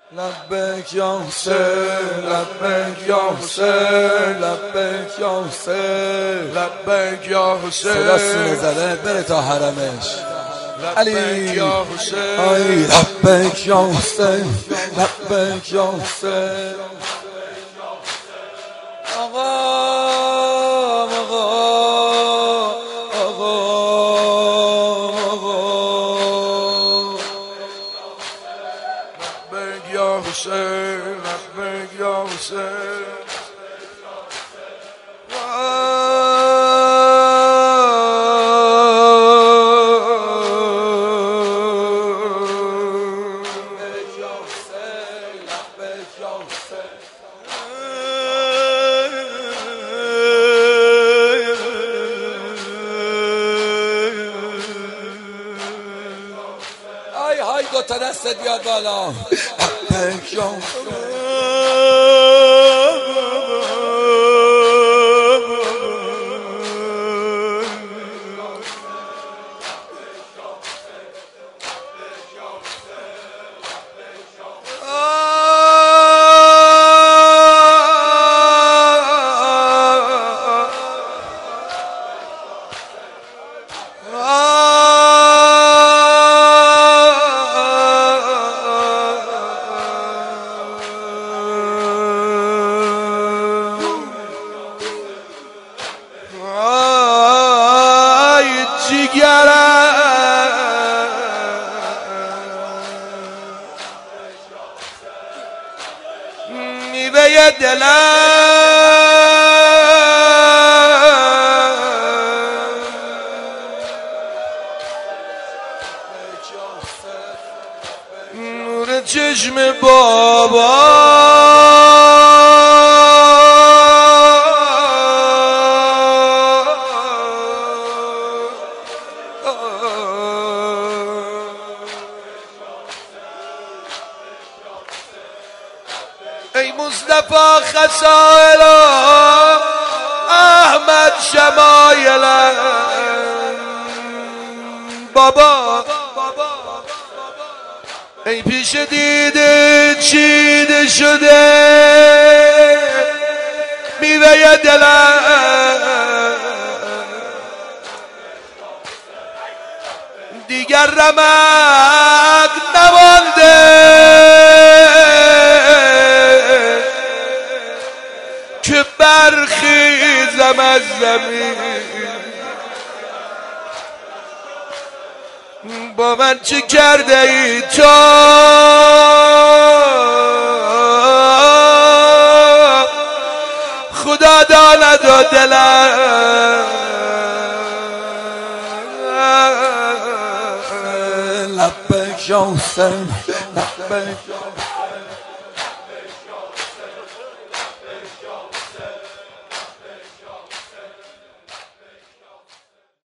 لبیک یا حسین، لبیک یا حسین، لبیک یا حسین، لبیک یا حسین. صدا سینه زده بره تا حرمش. علی یا حسین، آی لبیک یا حسین، لبیک یا حسین. آقا آقا آقا آقا لبیک یا حسین، لبیک یا حسین. های دو تا دست بیاد بالا. لبیک یا میوه دلم، نور چشم بابا، ای مصطفی خصائل احمد شمایل بابا، ای پیش دیده چیده شده میوه دلم، دیگر رمق نمانده که برخیزم از زمین. با من چه کرده ای تو خدا داند و دلم. لبیک یا حسین، لبیک